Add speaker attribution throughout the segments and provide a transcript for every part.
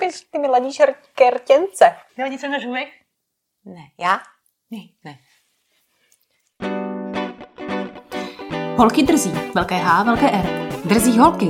Speaker 1: Ty mi ladíš rtěnce.
Speaker 2: Nebo něco na žůvek?
Speaker 1: Ne. Já?
Speaker 2: Ne. Holky drzí. Velké H, velké R. Drzí holky.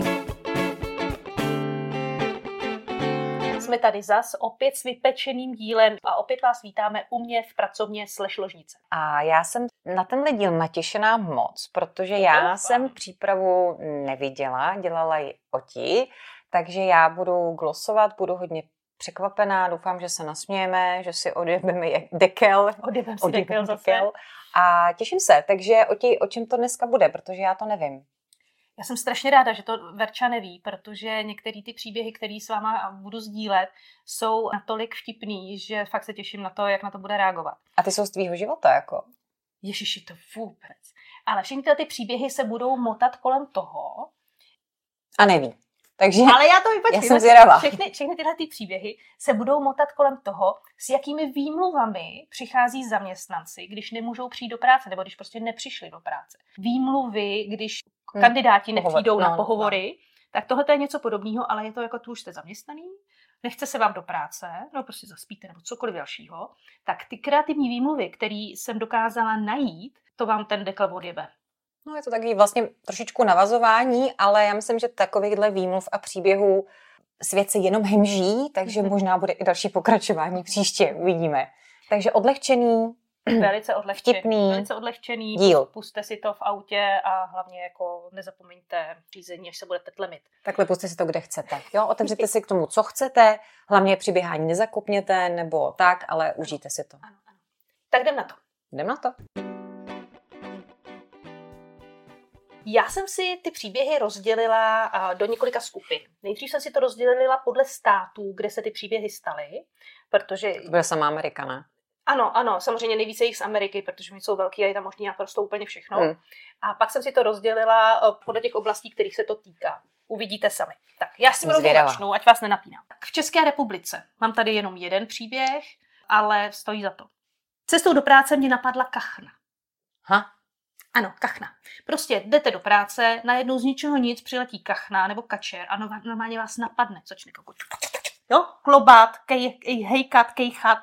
Speaker 2: Jsme tady zas opět s vypečeným dílem a opět vás vítáme u mě v pracovně /ložnice.
Speaker 1: A já jsem na tenhle díl natěšená moc, protože já jsem přípravu neviděla, dělala ji Oti, takže já budu glosovat, budu hodně překvapená, doufám, že se nasmějeme, že si odjebeme dekel.
Speaker 2: Odjebem si dekel zase.
Speaker 1: A těším se, takže Oti, o čem to dneska bude, protože já to nevím.
Speaker 2: Já jsem strašně ráda, že to Verča neví, protože některé ty příběhy, které s váma budu sdílet, jsou natolik vtipný, že fakt se těším na to, jak na to bude reagovat.
Speaker 1: A ty jsou z tvýho života, jako?
Speaker 2: Ježiši, to vůbec. Ale všechny ty příběhy se budou motat kolem toho.
Speaker 1: A neví. Takže
Speaker 2: ale já to vypačím.
Speaker 1: Já jsem zvědavá.
Speaker 2: Všechny tyhle ty příběhy se budou motat kolem toho, s jakými výmluvami přichází zaměstnanci, když nemůžou přijít do práce, nebo když prostě nepřišli do práce. Výmluvy, když kandidáti nepřijdou na pohovory, tak tohle je něco podobného, ale je to jako tu už jste zaměstnaný, nechce se vám do práce, nebo prostě zaspíte, nebo cokoliv dalšího, tak ty kreativní výmluvy, které jsem dokázala najít, to vám ten dekl odjebe.
Speaker 1: No je to taky vlastně trošičku navazování, ale já myslím, že takovýchhle výmluv a příběhů svět se jenom hemží, takže možná bude i další pokračování příště, uvidíme. Takže odlehčený,
Speaker 2: velice odlehčený
Speaker 1: díl.
Speaker 2: Pusťte si to v autě a hlavně jako nezapomeňte řízení, až se budete tlemit.
Speaker 1: Takhle pusťte si to, kde chcete. Jo, otevřete si k tomu, co chcete, hlavně při běhání nezakopněte nebo tak, ale užijte si to.
Speaker 2: Ano. Tak jdem na to.
Speaker 1: Jdem na to.
Speaker 2: Já jsem si ty příběhy rozdělila do několika skupin. Nejdřív jsem si to rozdělila podle států, kde se ty příběhy staly, protože...
Speaker 1: Bude sama Amerika, ne?
Speaker 2: Ano, samozřejmě nejvíce jich z Ameriky, protože oni jsou velký a je tam možný naprosto úplně všechno. A pak jsem si to rozdělila podle těch oblastí, kterých se to týká. Uvidíte sami. Tak, já si rovnou začnu, ať vás nenapínám. Tak, v České republice mám tady jenom jeden příběh, ale stojí za to. Cestou do práce mě napadla kachna. Ano, kachna. Prostě jdete do práce, najednou z ničeho nic přiletí kachna nebo kačer a normálně vás napadne. Začne jo? Klobat, hejkat, kejchat.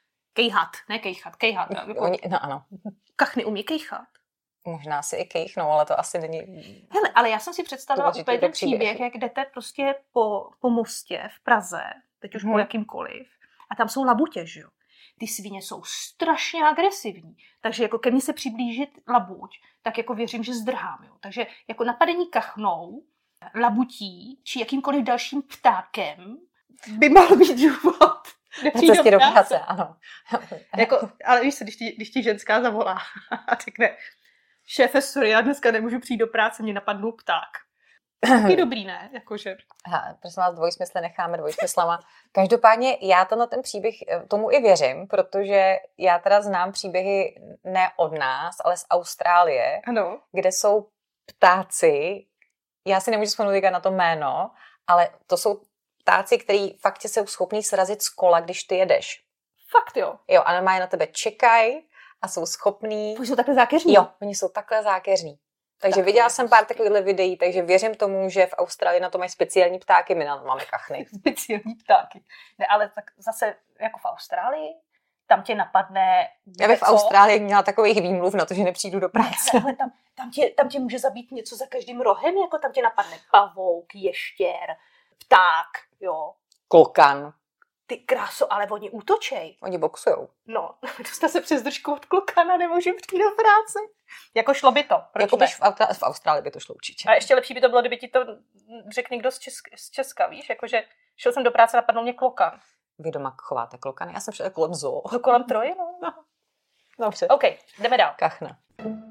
Speaker 2: Kejchat.
Speaker 1: No ano.
Speaker 2: Kachny umí kejchat.
Speaker 1: Možná si i kejchnou, ale to asi není...
Speaker 2: Hele, ale já jsem si představila úplně ten příběh, jak jdete prostě po mostě v Praze, teď už po jakýmkoliv, a tam jsou labutě, že jo? Ty svině jsou strašně agresivní, takže jako ke mně se přiblížit labuť, tak jako věřím, že zdrhám, jo? Takže jako napadení kachnou, labutí či jakýmkoliv dalším ptákem by mohl být důvod.
Speaker 1: Na cestě do práce, ano.
Speaker 2: Jako, ale víš co, když ti ženská zavolá a řekne, šéfe, sorry, já dneska nemůžu přijít do práce, mě napadnul pták. Taky dobrý, ne? Jakože...
Speaker 1: Prosím vás, dvojsmysly necháme dvojsmyslama. Každopádně já ten příběh tomu i věřím, protože já teda znám příběhy ne od nás, ale z Austrálie,
Speaker 2: ano.
Speaker 1: Kde jsou ptáci, já si nemůžu vzpomenout na to jméno, ale to jsou ptáci, který fakt jsou schopní srazit z kola, když ty jedeš.
Speaker 2: Fakt jo?
Speaker 1: Jo, a normálně na tebe čekají a jsou schopní...
Speaker 2: Oni jsou takhle zákeřní?
Speaker 1: Jo, oni jsou takhle zákeřní. Takže viděla jsem pár takovýchhle videí, takže věřím tomu, že v Austrálii na to mají speciální ptáky, my na to máme kachny.
Speaker 2: Speciální ptáky. Ne, ale tak zase jako v Austrálii, tam tě napadne...
Speaker 1: Já bych v Austrálii měla takových výmluv na to, že nepřijdu do práce.
Speaker 2: Ne, ale tam tě může zabít něco za každým rohem, jako tam tě napadne pavouk, ještěr, pták, jo.
Speaker 1: Klokan.
Speaker 2: Ty kráso, ale oni útočej.
Speaker 1: Oni boxujou.
Speaker 2: No, dostat se přes držku od klokana, nemůžu přijít do práce. Jako šlo by to.
Speaker 1: Proč jako v Austrálii by to šlo určitě.
Speaker 2: A ještě lepší by to bylo, kdyby ti to řekl někdo z Česka, víš? Jakože šel jsem do práce, napadl mě klokan.
Speaker 1: Vy doma chováte klokany? Já jsem šel kolem zoo.
Speaker 2: No, kolem Troje, no.
Speaker 1: Dobře.
Speaker 2: OK, jdeme dál.
Speaker 1: Kachna.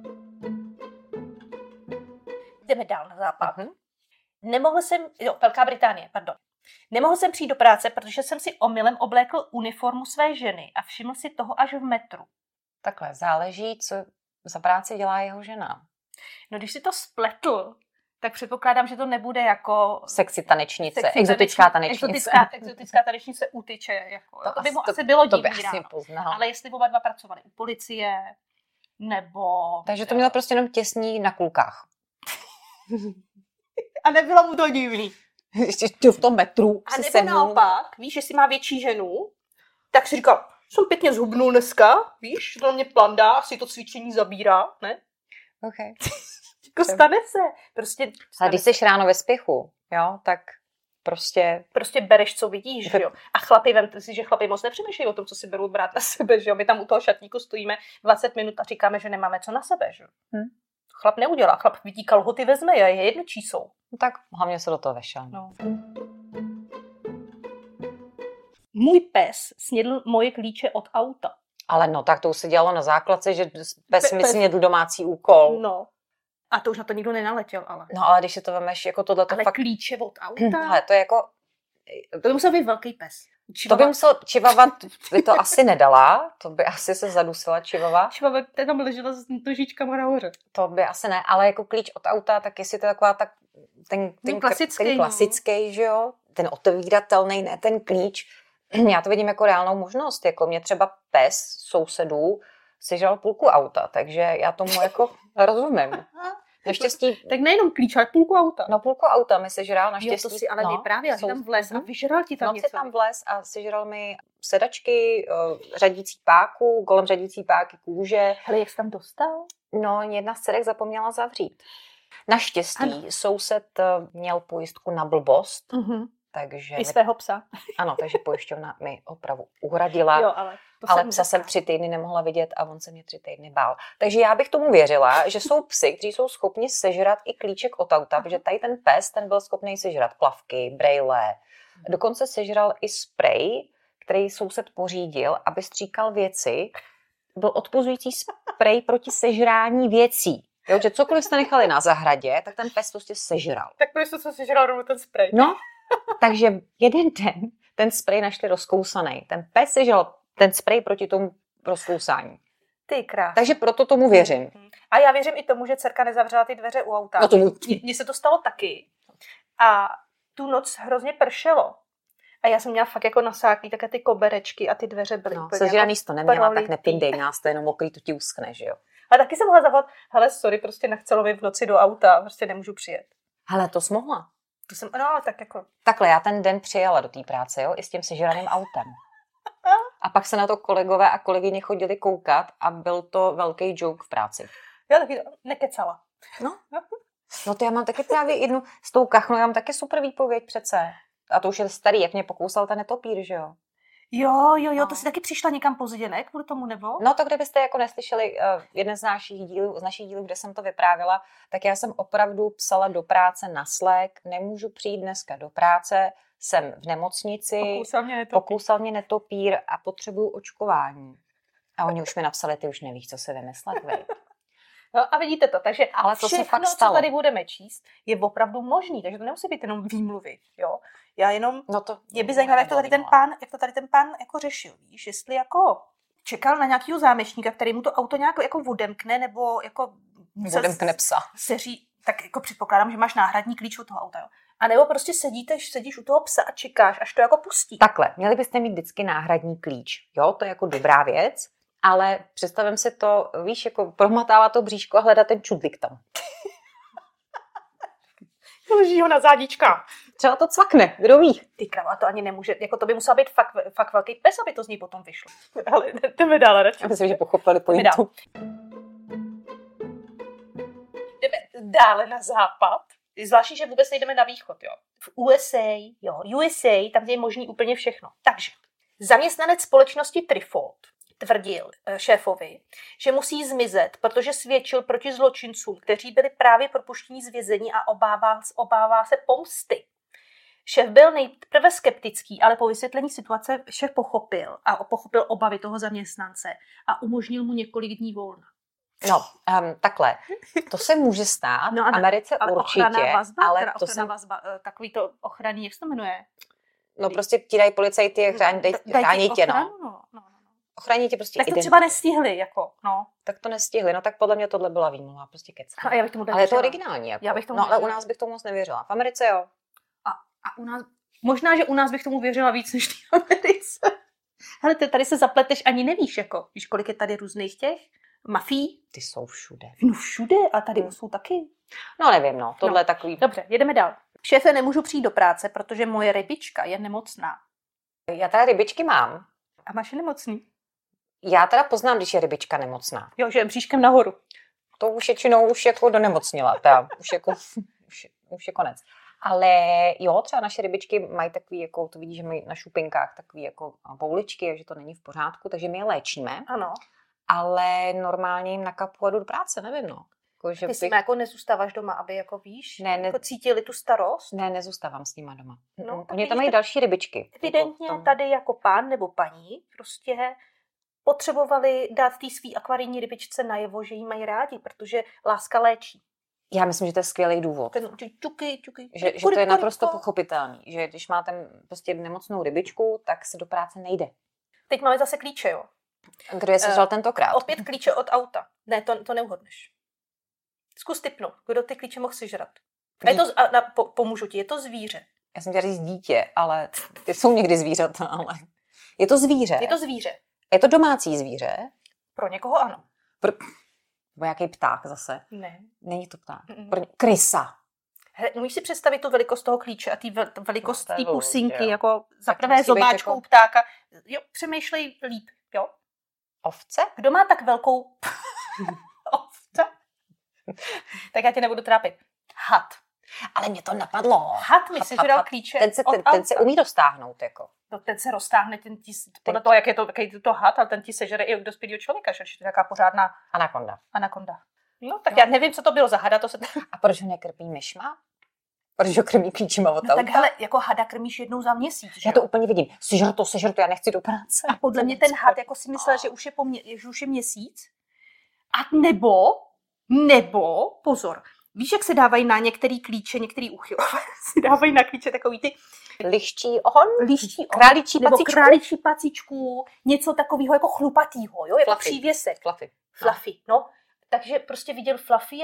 Speaker 2: Jdeme dál na západ. Velká Británie, pardon. Nemohl jsem přijít do práce, protože jsem si omylem oblékl uniformu své ženy a všiml si toho až v metru.
Speaker 1: Takhle, záleží, co za práci dělá jeho žena.
Speaker 2: No, když si to spletl, tak předpokládám, že to nebude jako...
Speaker 1: Sexy tanečnice, exotická tanečnice.
Speaker 2: Exotická tanečnice útyče. Jako, to by mu asi bylo divný ráno.
Speaker 1: Poznal.
Speaker 2: Ale jestli oba dva pracovali u policie, nebo...
Speaker 1: Takže to mělo prostě jenom těsní na kulkách.
Speaker 2: A nebylo mu to divný.
Speaker 1: Ještě v tom metru.
Speaker 2: A nebo naopak, víš, jestli má větší ženu, tak si říká, jsem pěkně zhubnul dneska, víš, to na mě plandá, asi to cvičení zabírá, ne?
Speaker 1: Okay.
Speaker 2: Jako stane se. Prostě
Speaker 1: a když jsi ráno ve spěchu, jo, tak prostě
Speaker 2: bereš, co vidíš, jo. A chlapi, vemte si, že chlapi moc nepřemýšlejí o tom, co si berou brát na sebe, že jo. My tam u toho šatníku stojíme 20 minut a říkáme, že nemáme co na sebe, že jo. Chlap neudělá, chlap vidí kalhoty, vezme a je jedno, čí jsou.
Speaker 1: No tak hlavně se do toho vešel.
Speaker 2: No. Můj pes snědl moje klíče od auta.
Speaker 1: Ale no, tak to už se dělalo na základce, že pes mi snědl domácí úkol.
Speaker 2: No. A to už na to nikdo nenaletěl, ale.
Speaker 1: No, ale když si to vemeš, jako tohleto
Speaker 2: ale
Speaker 1: fakt...
Speaker 2: klíče od auta?
Speaker 1: Ale to je jako...
Speaker 2: To by musel být velký pes.
Speaker 1: Čivava... To by musel... Čivava by to asi nedala. To by asi se zadusila čivava.
Speaker 2: Čivava tam ležela s nožičkama nahoře.
Speaker 1: To by asi ne, ale jako klíč od auta, tak jestli to je taková tak... Ten klasický, že jo? Ten otevíratelný, ne ten klíč. Já to vidím jako reálnou možnost. Jako mě třeba pes sousedů sežral půlku auta, takže já tomu jako rozumím. Naštěstí...
Speaker 2: Tak nejenom klíč, ale půlku auta.
Speaker 1: No půlku auta mi sežral, naštěstí.
Speaker 2: Jo, to si ale vyprávěl, že tam vlez a vyžral ti tam něco.
Speaker 1: tam vlez a sežral mi sedačky, řadící páku, kolem řadící páky kůže.
Speaker 2: Hele, jak jsi tam dostal?
Speaker 1: No, jedna z dcerek zapomněla zavřít. Naštěstí soused měl pojistku na blbost, takže...
Speaker 2: I svého psa.
Speaker 1: Ano, takže pojišťovna mi opravu uhradila.
Speaker 2: Jo, ale
Speaker 1: psa jsem 3 týdny nemohla vidět a on se mě 3 týdny bál. Takže já bych tomu věřila, že jsou psy, kteří jsou schopni sežrat i klíček od auta, protože tady ten pes, ten byl schopný sežrat plavky, brejle. Dokonce sežral i sprej, který soused pořídil, aby stříkal věci. Byl odpuzující sprej proti sežrání věcí. Jo, že cokoliv jste nechali na zahradě, tak ten pes prostě sežral.
Speaker 2: Tak proč jste se sežral rovnou ten sprej?
Speaker 1: No, takže jeden den ten sprej našli rozkousaný. Ten pes sežral ten sprej proti tomu rozkousání.
Speaker 2: Ty krás.
Speaker 1: Takže proto tomu věřím.
Speaker 2: A já věřím i tomu, že dcerka nezavřela ty dveře u auta.
Speaker 1: No tomu...
Speaker 2: Mně se to stalo taky. A tu noc hrozně pršelo. A já jsem měla fakt jako nasáklý také ty koberečky a ty dveře byly úplně
Speaker 1: sežraný to neměla, tak nepindej nás, to jenom mokrý, to ti uskne, že jo.
Speaker 2: A taky jsem mohla zavolat, hele, sorry, prostě nechcelo mi v noci do auta, prostě nemůžu přijet.
Speaker 1: Hele, to jsi mohla.
Speaker 2: To jsem, no, tak jako.
Speaker 1: Takhle, já ten den přijela do té práce, jo, i s tím sežraným autem. A pak se na to kolegové a kolegyně chodili koukat a byl to velký joke v práci.
Speaker 2: Já taky nekecala.
Speaker 1: No to já mám taky právě jednu, s tou kachnou, já mám taky super výpověď přece. A to už je starý, jak mě pokousal ten netopír, že jo?
Speaker 2: Jo, to si taky přišla někam pozdě, ne? Kvůli tomu, nebo?
Speaker 1: No to kdybyste jako neslyšeli jeden z našich dílů, kde jsem to vyprávěla, tak já jsem opravdu psala do práce na Slack, nemůžu přijít dneska do práce, jsem v nemocnici, pokousal mě netopír a potřebuju očkování. A oni už mi napsali, ty už nevíš, co si vymyslet, vej.
Speaker 2: No a vidíte to, takže
Speaker 1: ale to
Speaker 2: všechno,
Speaker 1: se fakt stalo.
Speaker 2: Co tady budeme číst, je opravdu možný, takže to nemusí být jenom výmluvy, jo. Já jenom, je by zajímavé, jak to tady ten pán jako řešil, víš, jestli jako čekal na nějakýho zámečníka, který mu to auto nějak jako odemkne, nebo jako
Speaker 1: odemkne psa.
Speaker 2: Tak jako předpokládám, že máš náhradní klíč od toho auta, jo. A nebo prostě sedíš u toho psa a čekáš, až to jako pustí.
Speaker 1: Takhle, měli byste mít vždycky náhradní klíč, jo, to je jako dobrá věc. Ale představím si to, víš, jako promotává to bříško a hledá ten čudlik tam.
Speaker 2: Loží ho na zádička.
Speaker 1: Třeba to cvakne, kdo ví.
Speaker 2: Ty krava, to ani nemůže, jako to by musel být fakt velký pes, aby to z ní potom vyšlo. Ale jdeme dál radši.
Speaker 1: Já myslím, že pochopili pointu.
Speaker 2: Jdeme dále na západ. Zvláštní, že vůbec nejdeme na východ, jo. V USA, tam je možný úplně všechno. Takže zaměstnanec společnosti Trifold tvrdil šéfovi, že musí zmizet, protože svědčil proti zločincům, kteří byli právě propuštěni z vězení a obává se pomsty. Šéf byl nejprve skeptický, ale po vysvětlení situace šéf pochopil obavy toho zaměstnance a umožnil mu několik dní volna.
Speaker 1: No, takhle. To se může stát v Americe určitě, ale to se...
Speaker 2: takový to ochranný, jak se to jmenuje?
Speaker 1: No prostě ti dají policajty, chrání tě,
Speaker 2: no.
Speaker 1: Ochrání tě prostě
Speaker 2: tak to třeba nestihli, jako, no.
Speaker 1: Tak to nestihli, no tak podle mě tohle byla výmluva, prostě kecá.
Speaker 2: Ale
Speaker 1: je to originální, jako. Ale u nás bych tomu moc nevěřila. V Americe jo.
Speaker 2: A u nás, možná, že u nás bych tomu věřila víc než v Americe. Hele, tady se zapleteš, ani nevíš, jako, víš, kolik je tady různých těch mafií.
Speaker 1: Ty jsou všude.
Speaker 2: No všude, a tady jsou taky.
Speaker 1: No nevím, no. Tohle je takový...
Speaker 2: Dobře, jedeme dál. Šéfe, nemůžu přijít do práce, protože moje rybička je nemocná.
Speaker 1: Já teda rybičky mám.
Speaker 2: A máš je nemocný?
Speaker 1: Já teda poznám, když je rybička nemocná.
Speaker 2: Jo, že je bříškem nahoru.
Speaker 1: To už většinou už jako donemocnila. Teda, už je konec. Ale jo, třeba naše rybičky mají takový, jako to vidíš, že mají na šupinkách takový jako bouličky, že to není v pořádku, takže my je léčíme.
Speaker 2: Ano.
Speaker 1: Ale normálně jim nakapu a jdu do práce, nevím, no. Jako, že
Speaker 2: ty si jako nezůstáváš doma, aby jako víš,
Speaker 1: jako
Speaker 2: cítili tu starost?
Speaker 1: Ne, nezůstávám s nima doma.
Speaker 2: No,
Speaker 1: Oni tam mají další rybičky.
Speaker 2: Evidentně jako tady jako pán nebo paní prostě potřebovali dát té svý akvarijní rybičce najevo, že jí mají rádi, protože láska léčí.
Speaker 1: Já myslím, že to je skvělý důvod. Že to je naprosto pochopitelný, že když máte prostě nemocnou rybičku, tak se do práce nejde.
Speaker 2: Teď máme zase klíče, jo.
Speaker 1: Kdo je sežral tentokrát?
Speaker 2: Opět klíče od auta. Ne, to neuhodneš. Zkus tipnout, kdo ty klíče mohl sežrat. Pomůžu ti, je to zvíře.
Speaker 1: Já jsem chtěla říct dítě, ale ty jsou někdy zvířata, ale... Je to zvíře.
Speaker 2: Je to zvíře.
Speaker 1: Je to domácí zvíře.
Speaker 2: Pro někoho ano.
Speaker 1: Nebo nějaký pták zase.
Speaker 2: Ne.
Speaker 1: Není to pták. Krysa.
Speaker 2: Můžeš si představit tu velikost toho klíče a ty velikost té pusinky,
Speaker 1: jo.
Speaker 2: Jako za prvé zobáčkou jako... ptáka. Jo, přemýšlej líp, jo?
Speaker 1: Ovce?
Speaker 2: Kdo má tak velkou ovce? Tak já tě nebudu trápit. Had.
Speaker 1: Ale mě to napadlo.
Speaker 2: Had mi sežral klíče
Speaker 1: ten se umí roztáhnout, jako.
Speaker 2: No, ten se roztáhne, podle toho, jaký je to had, ale ten ti sežere i od dospělého člověka, že to je taková pořádná... Anakonda. No, tak já nevím, co to bylo za hada, to se...
Speaker 1: A proč ho nekrpí myšma? Proč ho krmí klíčima od auta?
Speaker 2: Tak hele, jako hada krmíš jednou za měsíc, že?
Speaker 1: Já to úplně vidím. Sežer to, já nechci do práce.
Speaker 2: A podle mě ten had jako si myslel, že už je měsíc. A nebo, pozor, víš, jak se dávají na některý klíče, některý uchylové, se dávají na klíče takový ty...
Speaker 1: Liští ohon?
Speaker 2: Králičí pacičku, něco takového jako chlupatýho, jo, jako přívěsek. Fluffy, no. Takže prostě viděl Fluffy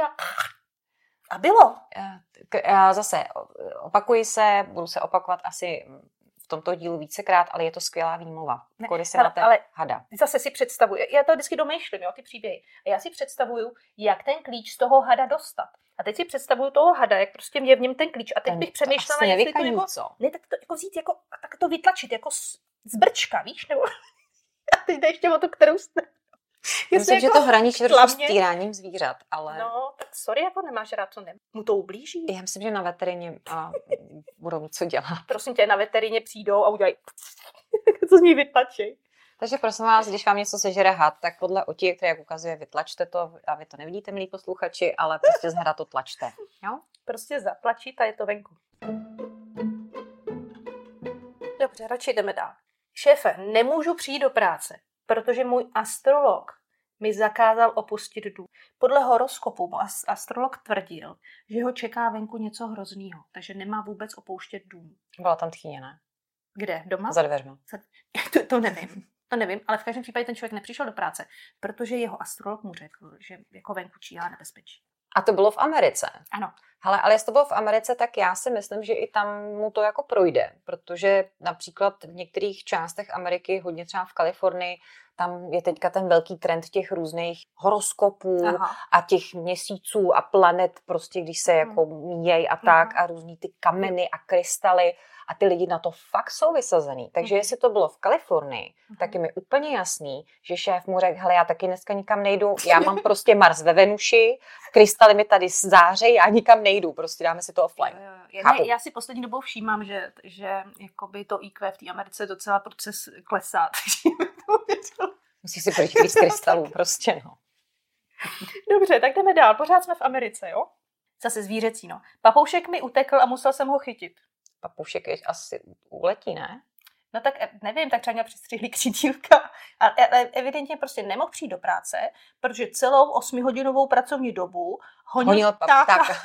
Speaker 2: a bylo.
Speaker 1: Já zase opakuji se, budu se opakovat asi v tomto dílu vícekrát, ale je to skvělá výmluva.
Speaker 2: Ale
Speaker 1: hada.
Speaker 2: Zase si představuji, já to vždycky domýšlím, jo, ty příběhy. A já si představuju, jak ten klíč z toho hada dostat. A teď si představuju toho hada, jak prostě je v něm ten klíč. A teď bych přemýšlela, jestli to jako... Ne, tak to jako vzít, jako, a tak to vytlačit, jako z brčka, víš? Nebo... A teď jde ještě o tu, kterou jste...
Speaker 1: Myslím, že to hraničí trošku s týráním zvířat, ale...
Speaker 2: No, tak sorry, jako nemáš rád, co mu to ublíží.
Speaker 1: Já myslím, že na veterině budou mít co dělat.
Speaker 2: Prosím tě, na veterině přijdou a udělají... co z ní vytlačí.
Speaker 1: Takže prosím vás, když vám něco sežere had, tak podle otík, které jak ukazuje, vytlačte to. A vy to nevidíte, milí posluchači, ale prostě z hada to tlačte. Jo?
Speaker 2: Prostě zatlačit a je to venku. Dobře, radši jdeme dál. Šéfe, nemůžu přijít do práce, protože můj astrolog mi zakázal opustit dům. Podle horoskopu mu astrolog tvrdil, že ho čeká venku něco hroznýho, takže nemá vůbec opouštět dům.
Speaker 1: Byla tam tchýně, ne?
Speaker 2: Kde? Doma?
Speaker 1: Za dveřma.
Speaker 2: To nevím, ale v každém případě ten člověk nepřišel do práce, protože jeho astrolog mu řekl, že jako venku číhá nebezpečí.
Speaker 1: A to bylo v Americe.
Speaker 2: Ano.
Speaker 1: Hele, ale jestli to bylo v Americe, tak já si myslím, že i tam mu to jako projde, protože například v některých částech Ameriky, hodně třeba v Kalifornii, tam je teďka ten velký trend těch různých horoskopů a těch měsíců a planet, prostě když se jako míjejí a tak a různý ty kameny a krystaly a ty lidi na to fakt jsou vysazený. Takže jestli to bylo v Kalifornii, tak je mi úplně jasný, že šéf mu řekl, hele, já taky dneska nikam nejdu, já mám prostě Mars ve Venuši, krystaly mi tady zářejí, já nikam nejdu, prostě dáme si to offline.
Speaker 2: Já si poslední dobou všímám, že jakoby to IQ v té Americe docela proces klesá.
Speaker 1: Musíš si projít víc krystalů, prostě, no.
Speaker 2: Dobře, tak jdeme dál. Pořád jsme v Americe, jo? Zase zvířecí, no. Papoušek mi utekl a musel jsem ho chytit.
Speaker 1: Papoušek je asi uletí, ne?
Speaker 2: No tak nevím, tak třeba měl přestřihlý křídílka. Ale evidentně prostě nemohl přijít do práce, protože celou 8hodinovou pracovní dobu honil ptáka.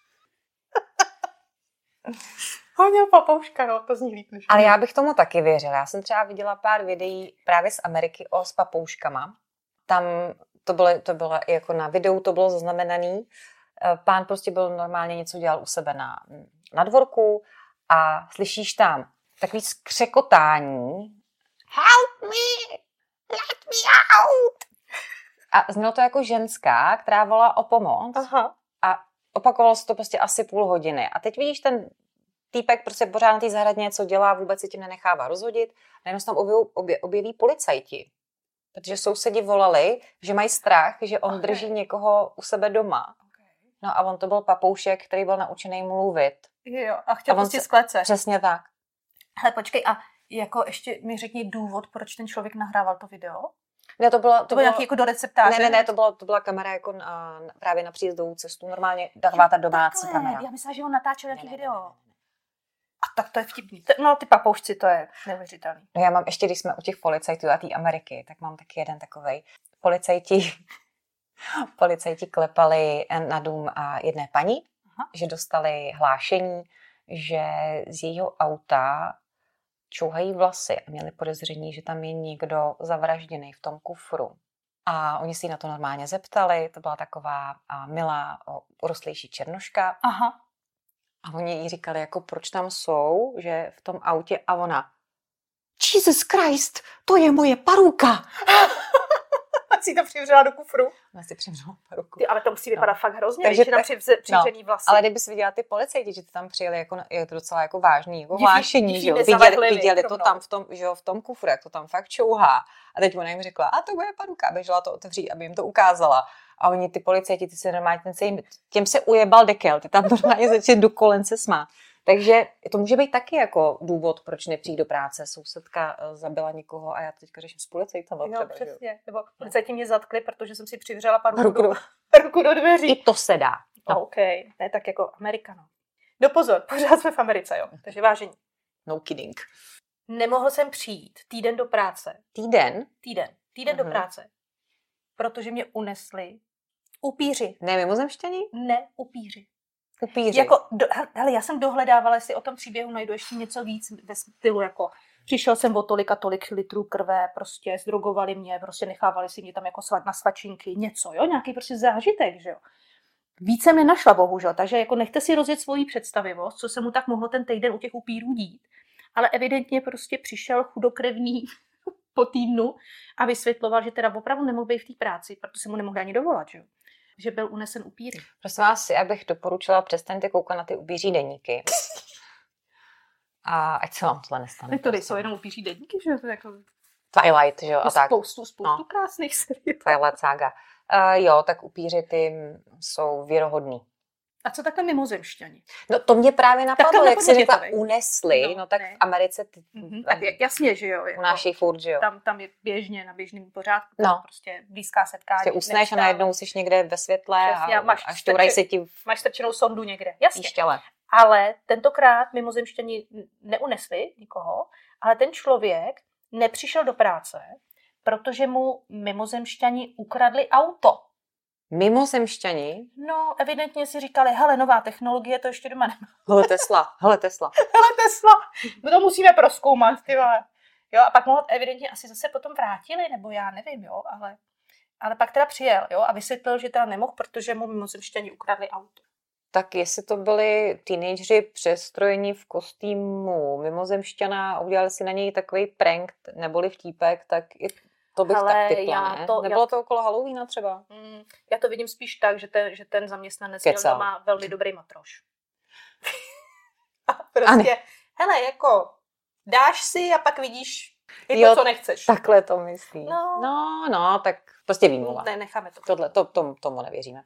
Speaker 2: Honil papouška, no, to zní líp.
Speaker 1: Ale já bych tomu taky věřila. Já jsem třeba viděla pár videí právě z Ameriky s papouškama. Tam to bylo jako na videu, to bylo zaznamenaný. Pán prostě byl normálně něco dělal u sebe na dvorku a slyšíš tam takový skřekotání. Help me! Let me out! A znělo to jako ženská, která volá o pomoc.
Speaker 2: Aha.
Speaker 1: A opakovalo se to prostě asi půl hodiny. A teď vidíš ten týpek prostě pořád na té zahradě něco dělá, vůbec se tím nenechává rozhodit. Najednou se tam objeví policajti. Protože sousedi volali, že mají strach, že on drží někoho u sebe doma. No a on to byl papoušek, který byl naučený mluvit.
Speaker 2: Jo, a chtěl pustit z klece.
Speaker 1: Přesně tak.
Speaker 2: Hele, počkej, a jako ještě mi řekni důvod, proč ten člověk nahrával to video?
Speaker 1: Ne, to bylo
Speaker 2: nějaký jako do receptáře?
Speaker 1: Ne, to byla kamera jako právě na příjezdovou cestu, normálně taková ta domácí kamera.
Speaker 2: Já myslela, že on natáčel nějaký video. A tak to je vtipný. No, ty papoušci, to je neuvěřitelný.
Speaker 1: No já mám ještě, když jsme u těch policajtů a té Ameriky, tak mám taky jeden takovej. Policajti klepali na dům jedné paní, že dostali hlášení, že z jejího auta čouhají vlasy a měli podezření, že tam je někdo zavražděný v tom kufru. A oni si na to normálně zeptali, to byla taková milá, urostlejší černoška.
Speaker 2: Aha.
Speaker 1: A oni jí říkali, jako proč tam jsou, že v tom autě, a ona Jesus Christ, to je moje paruka.
Speaker 2: A si to přivřela do kufru.
Speaker 1: Ona si přivřela paruku.
Speaker 2: Ale to musí vypadat fakt hrozně,
Speaker 1: takže
Speaker 2: že tam přivřený vlasy.
Speaker 1: Ale kdyby si viděla ty policajti, že tam přijeli, jako, je to docela jako vážný, jako hlášení, že jo. Viděli to tam v tom kufru, jak to tam fakt čouhá. A teď ona jim řekla, a to moje paruka, běžela to otevřít, aby jim to ukázala. A oni, ty policajti, ty se normálně, těm se ujebal dekel, ty tam normálně začali do kolen se smát. Takže to může být taky jako důvod, proč nepřijít do práce. Sousedka zabila někoho a já teďka řeším s policajtem.
Speaker 2: No, přesně. Nebo policajti mě zatkli, protože jsem si přivřela ruku do dveří.
Speaker 1: I to se dá.
Speaker 2: No. OK, ne tak jako Amerika, no. No pozor, pořád jsme v Americe, jo. Takže vážení.
Speaker 1: No kidding.
Speaker 2: Nemohl jsem přijít týden do práce. Týden do práce. Protože mě unesli upíři.
Speaker 1: Ne mimozemšťani?
Speaker 2: Ne, upíři.
Speaker 1: Upíři.
Speaker 2: Jako, hele, já jsem dohledávala, jestli o tom příběhu najdu ještě něco víc ve stylu, jako přišel jsem o tolik a tolik litrů krve, prostě zdrogovali mě, prostě nechávali si mě tam jako na svačinky, něco, jo, nějaký prostě zážitek, že jo. Víc jsem nenašla, bohužel, takže jako nechte si rozjet svoji představivost, co se mu tak mohlo ten týden u těch upírů dít. Ale evidentně prostě přišel chudokrevný po týdnu a vysvětloval, že teda opravdu nemohl být v té práci, protože se mu nemohl ani dovolat, že jo. Že byl unesen upíry.
Speaker 1: Prosím vás, já bych doporučila, přestaňte koukat na ty upíří deníky. A ať se vám tohle nestane.
Speaker 2: To jsou jenom upíří deníky, že to jako...
Speaker 1: Twilight, že jo, a tak.
Speaker 2: Spoustu krásných serií.
Speaker 1: Twilight saga. Jo, tak upíři ty jsou věrohodný.
Speaker 2: A co takhle mimozemšťani?
Speaker 1: No to mě právě napadlo, jak jsi řekla, unesli, no tak
Speaker 2: ne.
Speaker 1: v Americe...
Speaker 2: Tak jasně, že jo.
Speaker 1: Jako, u naší furt, že jo.
Speaker 2: Tam je běžně, na běžným pořádku, tam prostě blízká setkání.
Speaker 1: Prostě usneš a najednou jsi někde ve světle a šťourají se ti...
Speaker 2: Máš strčenou sondu někde, jasně.
Speaker 1: Štěle.
Speaker 2: Ale tentokrát mimozemšťani neunesli nikoho, ale ten člověk nepřišel do práce, protože mu mimozemšťani ukradli auto.
Speaker 1: Mimozemšťani?
Speaker 2: No, evidentně si říkali, hele, nová technologie, to ještě doma nemá.
Speaker 1: Hele Tesla.
Speaker 2: No to musíme prozkoumat, ty vole. Jo, a pak evidentně asi zase potom vrátili, nebo já nevím, jo, ale pak teda přijel, jo, a vysvětlil, že teda nemohl, protože mu mimozemšťani ukradli auto.
Speaker 1: Tak jestli to byli teenageři přestrojení v kostýmu mimozemšťana a udělali si na něj takový prank, neboli vtípek, tak to bych tak typla, ne? Nebylo to okolo Halloweena třeba?
Speaker 2: Já to vidím spíš tak, že ten zaměstnanec měl doma velmi dobrý matroš. A prostě, hele, jako dáš si a pak vidíš to, co nechceš.
Speaker 1: Takhle to myslíš. No, tak prostě výmluva.
Speaker 2: Ne, necháme to.
Speaker 1: Tomu nevěříme.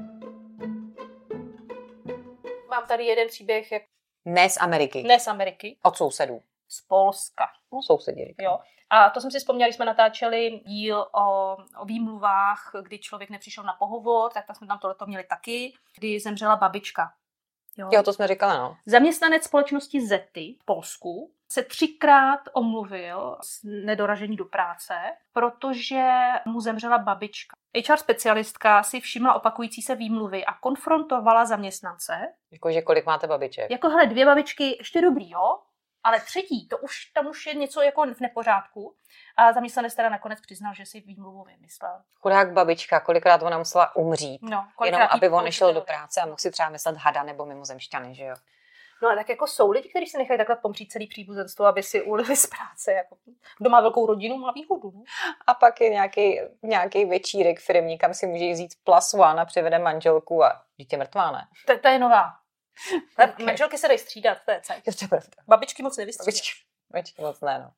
Speaker 2: Mám tady jeden příběh.
Speaker 1: Ne z Ameriky.
Speaker 2: Ne z Ameriky.
Speaker 1: Od sousedů.
Speaker 2: Z Polska.
Speaker 1: No, sousedi.
Speaker 2: Jo. A to jsem si vzpomněla, když jsme natáčeli díl o výmluvách, kdy člověk nepřišel na pohovor, tak jsme tam tohleto měli taky, kdy zemřela babička.
Speaker 1: Jo, to jsme říkali, no.
Speaker 2: Zaměstnanec společnosti Zety v Polsku se 3krát omluvil z nedoražení do práce, protože mu zemřela babička. HR specialistka si všimla opakující se výmluvy a konfrontovala zaměstnance.
Speaker 1: Jakože kolik máte babiček?
Speaker 2: Jako, hele, 2 babičky, ještě dobrý, jo? Ale 3, tam už je něco jako v nepořádku. A zaměstnanec teda nakonec přiznal, že si výmluvu vymyslel.
Speaker 1: Chudák babička, kolikrát ona musela umřít.
Speaker 2: No,
Speaker 1: jenom aby on nešel do práce a mohl si třeba myslet hada nebo mimozemšťany, že jo?
Speaker 2: No a tak jako jsou lidi, kteří si nechají takhle pomřít celý příbuzenstvo, aby si ulili z práce. Jako, kdo má velkou rodinu, má výhodu. No?
Speaker 1: A pak je nějaký večírek firmní, kam si může jít plus one a přivede manželku a dítě mrtvá, ne?
Speaker 2: To je nová. Okay. Manželky se dají střídat, to je celé. Babičky moc nevystřídají.
Speaker 1: Babičky moc ne, no.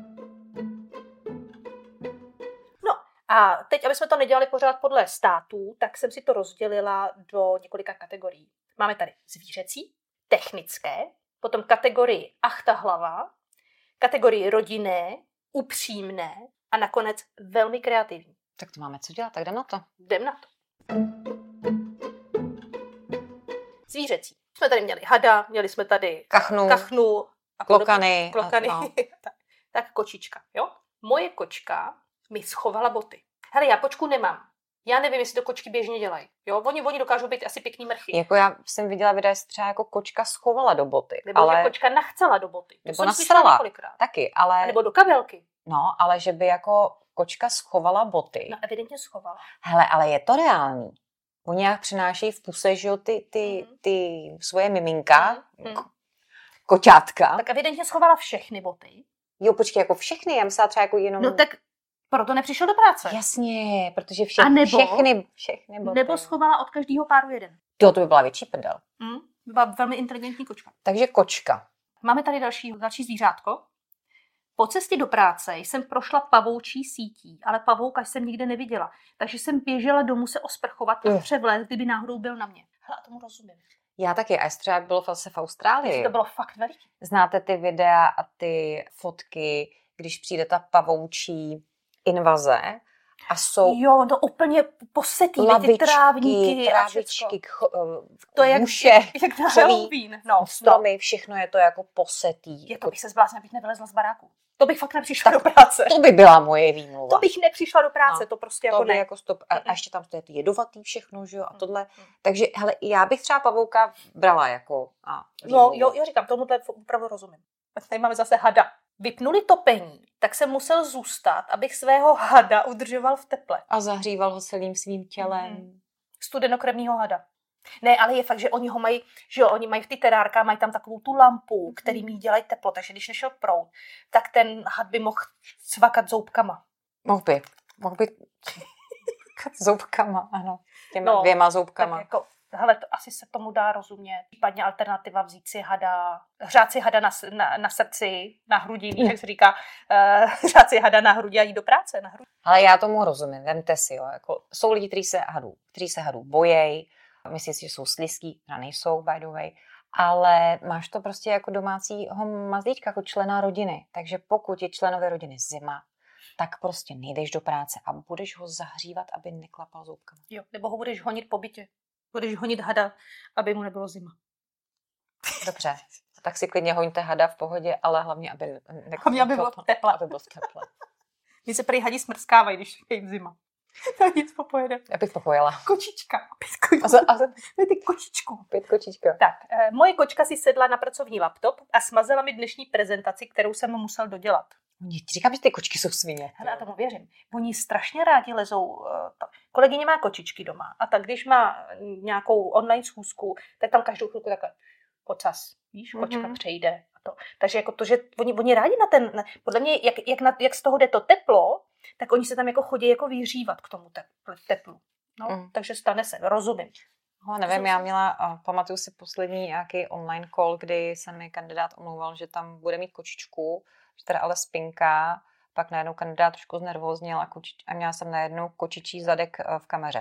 Speaker 2: No a teď, aby jsme to nedělali pořád podle států, tak jsem si to rozdělila do několika kategorií. Máme tady zvířecí, technické, potom kategorii achta hlava, kategorii rodinné, upřímné a nakonec velmi kreativní.
Speaker 1: Tak to máme co dělat, tak jdem na to.
Speaker 2: Jdem na to. Zvířecí. Jsme tady měli hada, měli jsme tady kachnu
Speaker 1: a klokany.
Speaker 2: No. tak kočička, jo? Moje kočka mi schovala boty. Hele, já kočku nemám. Já nevím, jestli to kočky běžně dělají. Jo? Oni dokážou být asi pěkný mrchy.
Speaker 1: Jako já jsem viděla videa, že třeba jako kočka schovala do boty.
Speaker 2: Nebo že kočka nachcela do boty.
Speaker 1: Nebo nasrala. Taky, ale...
Speaker 2: Nebo do kabelky.
Speaker 1: No, ale že by jako kočka schovala boty.
Speaker 2: No, evidentně schovala.
Speaker 1: Hele, ale je to reálný. Oni nějak přinášejí v puse, že jo, ty svoje miminka, koťátka.
Speaker 2: Tak evidentně schovala všechny boty.
Speaker 1: Jo, počkej, jako všechny, já myslela třeba jako jenom...
Speaker 2: No tak proto nepřišel do práce.
Speaker 1: Jasně, protože všechny boty.
Speaker 2: Nebo schovala od každého páru jeden.
Speaker 1: Jo, to by byla větší prdel.
Speaker 2: Byla velmi inteligentní kočka.
Speaker 1: Takže kočka.
Speaker 2: Máme tady další zvířátko. Po cestě do práce jsem prošla pavoučí sítí, ale pavouka jsem nikde neviděla. Takže jsem běžela domů se osprchovat a převlézt, kdyby náhodou byl na mě. Hele, a tomu rozumím.
Speaker 1: Já taky, a třeba bylo vlastně v Austrálii.
Speaker 2: To bylo fakt veliký.
Speaker 1: Znáte ty videa a ty fotky, když přijde ta pavoučí invaze a jsou...
Speaker 2: Jo, to úplně posetý, ty trávníky
Speaker 1: trávičky,
Speaker 2: to je
Speaker 1: muše,
Speaker 2: jak na Halloween. No,
Speaker 1: stromy, všechno je to jako posetý.
Speaker 2: Je to bych se zbláznila, abych nevylezla z baráku. To bych fakt nepřišla do práce.
Speaker 1: To by byla moje výmluva.
Speaker 2: To bych nepřišla do práce, to prostě jako
Speaker 1: to by
Speaker 2: ne.
Speaker 1: Jako stop. A ještě tam to je jedovatý všechno, že jo, a tohle. Takže, hele, já bych třeba pavouka brala jako...
Speaker 2: No, jo, říkám, tomuhle opravdu rozumím. Tady máme zase hada. Vypnuli topení, tak jsem musel zůstat, abych svého hada udržoval v teple.
Speaker 1: A zahříval ho celým svým tělem.
Speaker 2: Studenokrevního hada. Ne, ale je fakt, že oni ho mají, že jo, oni mají v ty terárkách, mají tam takovou tu lampu, který mi dělají teplo, takže když nešel proud, tak ten had by mohl cvakat zoubkama.
Speaker 1: Mohl by cvakat zoubkama, ano. Těma 2 zoubkama.
Speaker 2: Tak jako, hele, to asi se tomu dá rozumět. Případně alternativa vzít si hada, hřát si hada na srdci, na hrudi, víš, jak se říká, hřát si hada na hrudi a jít do práce na hrudi.
Speaker 1: Ale já tomu rozumím, vemte si, jo, jako, jsou lidi, kteří se hadů bojejí, myslím si, že jsou slizký, a nejsou, by the way, ale máš to prostě jako domácího mazlíčka, jako člena rodiny. Takže pokud je členovi rodiny zima, tak prostě nejdeš do práce a budeš ho zahřívat, aby neklapal zoubkama.
Speaker 2: Jo, nebo ho budeš honit po bytě. Budeš honit hada, aby mu nebylo zima.
Speaker 1: Dobře, tak si klidně hoňte hada v pohodě, ale hlavně, aby
Speaker 2: bylo teple.
Speaker 1: Aby bylo teple.
Speaker 2: Mně se prý hadi smrskávají, když je jim zima. Tak nic popojede.
Speaker 1: Já bych popojela.
Speaker 2: Kočička. Ty kočičku.
Speaker 1: 5 kočička.
Speaker 2: Tak, moje kočka si sedla na pracovní laptop a smazala mi dnešní prezentaci, kterou jsem musel dodělat.
Speaker 1: Říkám, že ty kočky jsou svině.
Speaker 2: Hele, já tomu věřím. Oni strašně rádi lezou. Kolegyně má kočičky doma a tak když má nějakou online schůzku, tak tam každou chvilku takhle pocas. Víš, kočka přejde. A to. Takže jako to, že oni rádi na ten... Podle mě, jak z toho jde to teplo, tak oni se tam jako chodí jako vyhřívat k tomu teplu. No, takže stane se, rozumím.
Speaker 1: No, nevím, pamatuju si poslední nějaký online call, kdy se mi kandidát omlouval, že tam bude mít kočičku, že teda ale spinká, pak najednou kandidát trošku znervózněl a měla jsem najednou kočičí zadek v kameře.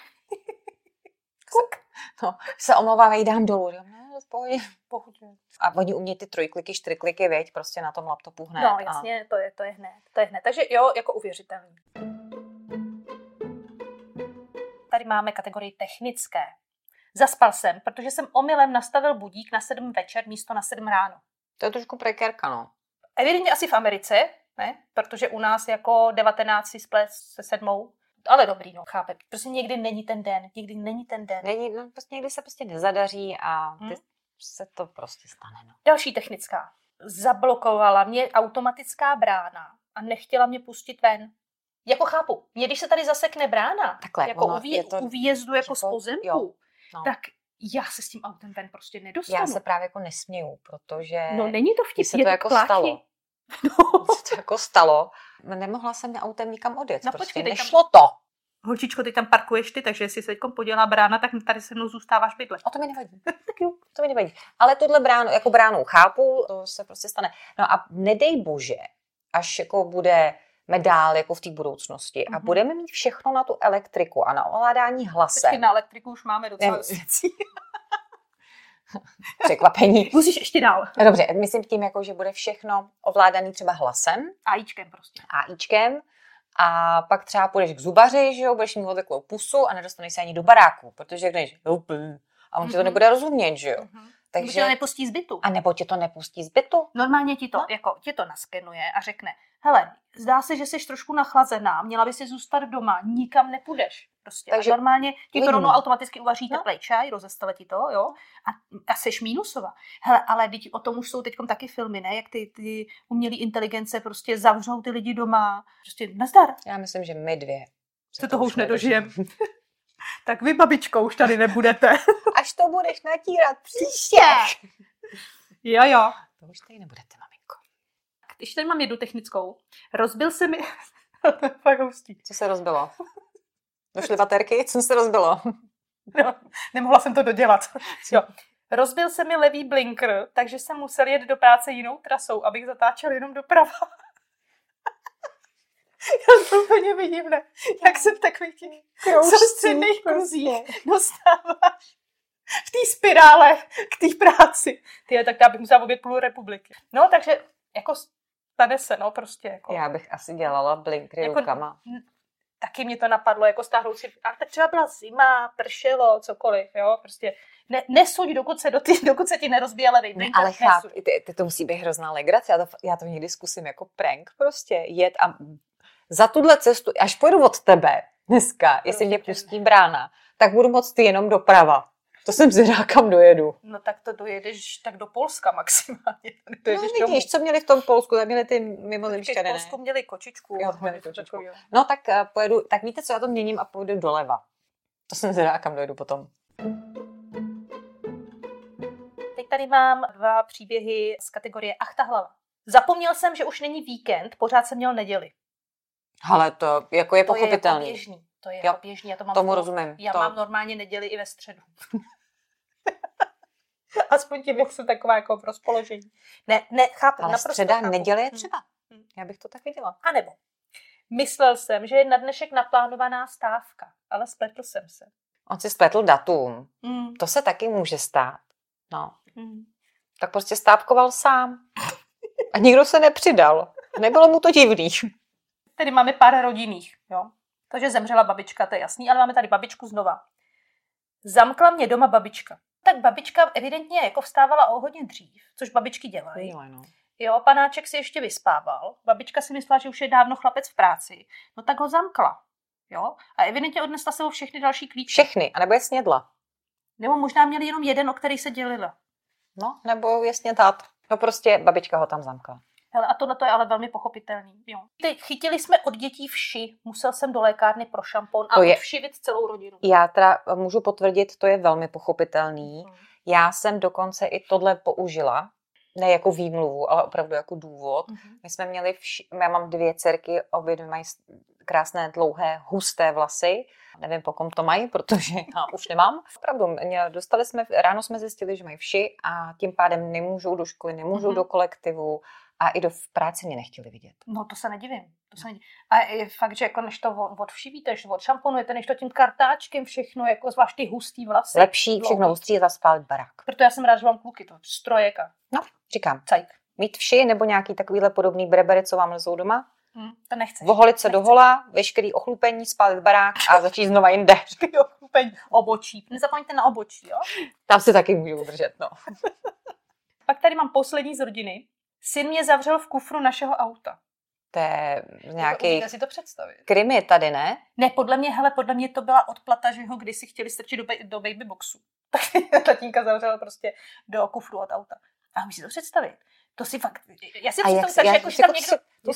Speaker 1: Se omlouvám, jí dám dolů. No, v pohodě. A oni umějí ty 3 kliky, 4 kliky, věď, prostě na tom laptopu hned.
Speaker 2: No, jasně, to je hned. Takže jo, jako uvěřitelný. Tady máme kategorii technické. Zaspal jsem, protože jsem omylem nastavil budík na 7 večer místo na 7 ráno.
Speaker 1: To je trošku prekérka, no.
Speaker 2: Evidentně asi v Americe, ne? Protože u nás jako 19 si splet se 7. Ale dobrý, no, chápe. Prostě někdy není ten den.
Speaker 1: Prostě někdy se prostě nezadaří a se to prostě stane, no.
Speaker 2: Další technická. Zablokovala mě automatická brána a nechtěla mě pustit ven. Jako chápu, mě když se tady zasekne brána,
Speaker 1: takhle,
Speaker 2: jako u výjezdu jako z pozemku, tak Já se s tím autem ven prostě nedostanu.
Speaker 1: Já se právě jako nesměju, protože...
Speaker 2: No není to vtip,
Speaker 1: se to jako stalo. No. Se to jako stalo. Nemohla jsem autem nikam odjet.
Speaker 2: No
Speaker 1: prostě
Speaker 2: počkej,
Speaker 1: nešlo to.
Speaker 2: Holčičko, ty tam parkuješ ty, takže jestli se teď podělá brána, tak tady se mnou zůstáváš bydlet.
Speaker 1: A to mi nevadí. Tak jo, to mi nevadí. Ale tohle bránu, jako bránu chápu, to se prostě stane. No a nedej bože, až jako bude dál jako v té budoucnosti a budeme mít všechno na tu elektriku a na ovládání hlasem.
Speaker 2: Počkej, na elektriku už máme docela věcí.
Speaker 1: Překvapení.
Speaker 2: Musíš ještě dál.
Speaker 1: Dobře, myslím tím, jako, že bude všechno ovládaný třeba hlasem.
Speaker 2: AIčkem prostě.
Speaker 1: AIčkem. A pak třeba půjdeš k zubaři, že jo, budeš mít takovou pusu a nedostaneš se ani do baráku, protože když a on ti to nebude rozumět, že jo.
Speaker 2: Takže tě to nepustí z bytu.
Speaker 1: A nebo tě to nepustí z bytu.
Speaker 2: Normálně ti to naskenuje a řekne, hele, zdá se, že jsi trošku nachlazená, měla by si zůstat doma, nikam nepůjdeš. Prostě. Takže normálně ti to rovnou automaticky uvaří teplej čaj, rozestele ti to, jo, a seš mínusová. Hele, ale o tom už jsou teď taky filmy, ne? Jak ty umělé inteligence prostě zavřou ty lidi doma. Prostě nazdar.
Speaker 1: Já myslím, že my dvě
Speaker 2: se toho už nedožijem. Tak vy, babičko, už tady nebudete.
Speaker 1: Až to budeš natírat příště.
Speaker 2: Jo.
Speaker 1: To už tady nebudete, maminko.
Speaker 2: Když tady mám jednu technickou, rozbil se mi... To je fakt hustý.
Speaker 1: Co se rozbilo? Došly baterky? Co se rozbilo?
Speaker 2: No, nemohla jsem to dodělat. Jo. Rozbil se mi levý blinker, takže jsem musel jet do práce jinou trasou, abych zatáčel jenom doprava. Já to úplně vidím, ne? Jak se v takových těch zastřených kruzích dostáváš v té spirále k té práci. Tak já bych musela obět půl republiky. No, takže jako stane se, no, prostě. Jako,
Speaker 1: já bych asi dělala blinkry jako, rukama.
Speaker 2: Taky mě to napadlo, jako stáhnout si, a tak třeba byla zima, pršelo, cokoliv, jo, prostě nesuď, dokud se ti nerozbije levý blinker.
Speaker 1: Ale cháp, ty to musí být hrozná legrace, já to někdy zkusím jako prank, prostě jet a za tuhle cestu, až pojedu od tebe dneska, jestli mě pustí brána, tak budu moct jenom doprava. To jsem zvědá, kam dojedu.
Speaker 2: No tak to dojedeš tak do Polska maximálně.
Speaker 1: No vidíš, co měli v tom Polsku, tam měli ty mimozemšťany, ne?
Speaker 2: V Polsku měli kočičku.
Speaker 1: Jo, měli kočičku. No tak pojedu, tak víte co, já to měním a pojedu doleva. To jsem zvědá, kam dojedu potom.
Speaker 2: Teď tady mám 2 příběhy z kategorie Ach ta hlava. Zapomněl jsem, že už není víkend, pořád jsem měl neděli.
Speaker 1: Ale to jako je pochopitelný.
Speaker 2: To je jako běžný. Já to mám
Speaker 1: tomu rozumím.
Speaker 2: Já mám normálně neděli i ve středu. Aspoň tím, jak jsem taková jako v rozpoložení. Ne, chápu.
Speaker 1: Ale středa, neděle je třeba. Já bych to tak viděla.
Speaker 2: A nebo myslel jsem, že je na dnešek naplánovaná stávka, ale spletl jsem se.
Speaker 1: On si spletl datum. To se taky může stát. No. Tak prostě stávkoval sám. A nikdo se nepřidal. Nebylo mu to divný.
Speaker 2: Tady máme pár rodinných, jo. To, že zemřela babička, to je jasný, ale máme tady babičku znova. Zamkla mě doma babička. Tak babička evidentně jako vstávala o hodně dřív, což babičky dělají. Jo, panáček si ještě vyspával. Babička si myslela, že už je dávno chlapec v práci. No tak ho zamkla. Jo? A evidentně odnesla sebou všechny další klíče.
Speaker 1: Všechny, anebo je snědla.
Speaker 2: Nebo možná měli jenom jeden, o který se dělila.
Speaker 1: No, nebo je snědát. No prostě babička ho tam zamkla.
Speaker 2: Hele, a tohle je ale velmi pochopitelný. Jo. Teď chytili jsme od dětí vši. Musel jsem do lékárny pro šampon a odvšivit celou rodinu.
Speaker 1: Já teda můžu potvrdit, to je velmi pochopitelný. Já jsem dokonce i tohle použila. Ne jako výmluvu, ale opravdu jako důvod. My jsme měli já mám 2 dcerky, obě mají krásné, dlouhé, husté vlasy. Nevím, po kom to mají, protože já už nemám. Opravdu, ráno jsme zjistili, že mají vši a tím pádem nemůžou do školy, nemůžou do kolektivu a i v práci mě nechtěli vidět.
Speaker 2: No to se nedivím. A je fakt, že jako než to odvšivíte, než odšamponujete, než to tím kartáčkem všechno, jako zvlášť ty hustý vlasy.
Speaker 1: Lepší všechno hustý je zaspálit barák.
Speaker 2: Proto já jsem rád, že mám kluky, to strojek a...
Speaker 1: No, říkám.
Speaker 2: Cajk.
Speaker 1: Mít vši nebo nějaký takovýhle podobný brebery, co vám lezou doma.
Speaker 2: To nechceš.
Speaker 1: Voholit se do hola, veškerý ochlupení, spálit barák a začít znova jinde.
Speaker 2: Ochlupení, obočí. Nezapomeňte na obočí, jo?
Speaker 1: Tam se taky můžu udržet, no.
Speaker 2: Pak tady mám poslední z rodiny. Syn mě zavřel v kufru našeho auta.
Speaker 1: To je nějaký...
Speaker 2: Umíte si to představit?
Speaker 1: Krimi tady, ne?
Speaker 2: Ne, podle mě to byla odplata, že ho kdysi chtěli strčit do baby boxu. Tak tatínka zavřel prostě do kufru od auta. A umíš si to představit? To si fakt... Já si představím, že jako tam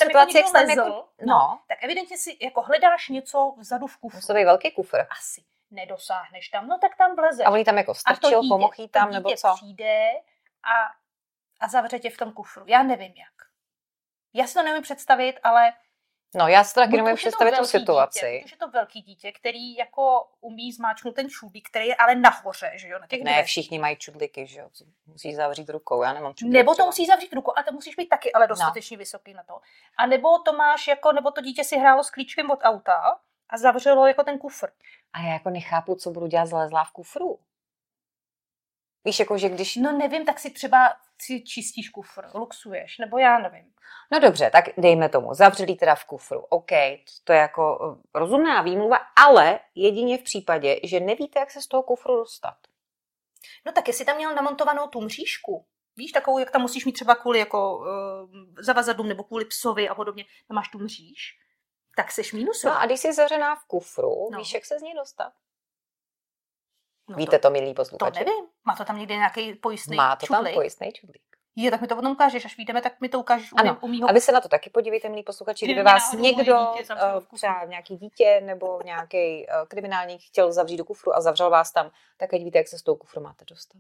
Speaker 2: někdo lezl, no, tak evidentně si jako hledáš něco vzadu v kufru.
Speaker 1: Musí být velký kufr.
Speaker 2: Asi. nedosáhneš tam, no tak tam vlezeš.
Speaker 1: A oni tam jako strčil, pomohl jí tam, nebo co?
Speaker 2: Přijde a zavře tě v tom kufru. Já nevím jak. Já si to nevím představit, ale...
Speaker 1: No, já si to taky nemůžu představit tu situaci.
Speaker 2: Už je to velký dítě, který jako umí zmáčknout ten čudlík, který je ale nahoře, že jo? Na těch
Speaker 1: ne, všichni mají čudlíky, že jo? Musíš zavřít rukou, já nemám čudlík.
Speaker 2: Nebo to musíš zavřít rukou, a to musíš být taky ale dostatečně vysoký na to. A nebo to máš jako, nebo to dítě si hrálo s klíčkem od auta a zavřelo jako ten kufr.
Speaker 1: A já jako nechápu, co budu dělat zalezlá v kufru. Víš, jako, že když...
Speaker 2: No nevím, tak si třeba čistíš kufr, luxuješ, nebo já nevím.
Speaker 1: No dobře, tak dejme tomu, zavřelý teda v kufru. OK, to je jako rozumná výmluva, ale jedině v případě, že nevíte, jak se z toho kufru dostat.
Speaker 2: No tak jestli tam měl namontovanou tu mřížku, víš, takovou, jak tam musíš mít třeba kvůli jako zavazadlům nebo kvůli psovi a podobně, tam máš tu mříž, tak seš minusová.
Speaker 1: No a když jsi zavřená v kufru, víš, jak se z něj dostat?
Speaker 2: No
Speaker 1: víte to, milí posluchači?
Speaker 2: To nevím. Má to tam někde nějaký pojistný čudlík?
Speaker 1: Má to tam pojistný čudlík.
Speaker 2: Jo, tak mi to potom ukážeš, až vyjdeme, tak mi to ukážeš u mýho...
Speaker 1: A vy se na to taky podívejte, milí posluchači, kdyby vás někdo, třeba nějaký dítě nebo nějaký kriminálník chtěl zavřít do kufru a zavřel vás tam, tak ať víte, jak se z toho kufru máte dostat.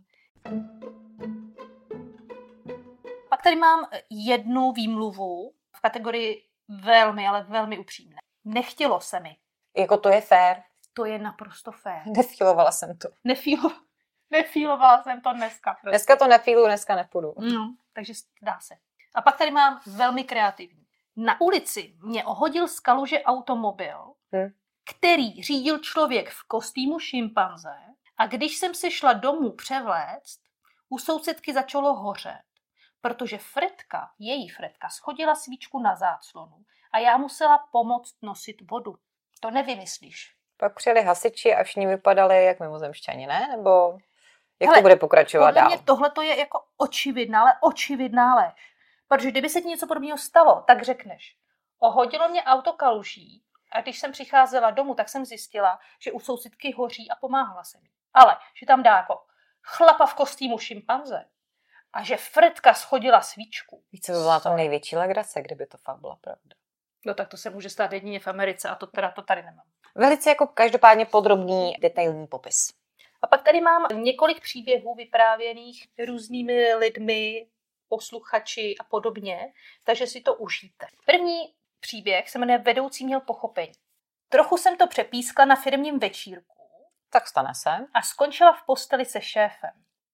Speaker 2: Pak tady mám jednu výmluvu v kategorii velmi, ale velmi upřímné. Nechtělo se mi.
Speaker 1: Jako to je fér.
Speaker 2: To je naprosto fér.
Speaker 1: Nefílovala jsem to.
Speaker 2: Nefílovala jsem to dneska. Prostě.
Speaker 1: Dneska to nefíluju, dneska nepůjdu.
Speaker 2: No, takže dá se. A pak tady mám velmi kreativní. Na ulici mě ohodil z kaluže automobil, který řídil člověk v kostýmu šimpanze, a když jsem se šla domů převléct, u sousedky začalo hořet, protože její Fredka schodila svíčku na záclonu a já musela pomoct nosit vodu. To nevymyslíš.
Speaker 1: Pak přijeli hasiči a všichni vypadali jak mimozemšťani, ne? Nebo jak to bude pokračovat dál?
Speaker 2: Podle mě tohle to je jako očividná lež. Protože kdyby se ti něco podobného stalo, tak řekneš, ohodilo mě auto kaluží a když jsem přicházela domů, tak jsem zjistila, že u sousedky hoří a pomáhala jsem jí. Ale že tam dá jako chlapa v kostýmu šimpanze a že Fredka schodila svíčku.
Speaker 1: Víš, co by byla to největší legrace, kdyby to fakt byla pravda.
Speaker 2: No tak to se může stát jedině v Americe a to tady nemám.
Speaker 1: Velice jako každopádně podrobný, detailní popis.
Speaker 2: A pak tady mám několik příběhů vyprávěných různými lidmi, posluchači a podobně, takže si to užijte. První příběh se jmenuje Vedoucí měl pochopení. Trochu jsem to přepískla na firmním večírku.
Speaker 1: Tak stane se.
Speaker 2: A skončila v posteli se šéfem.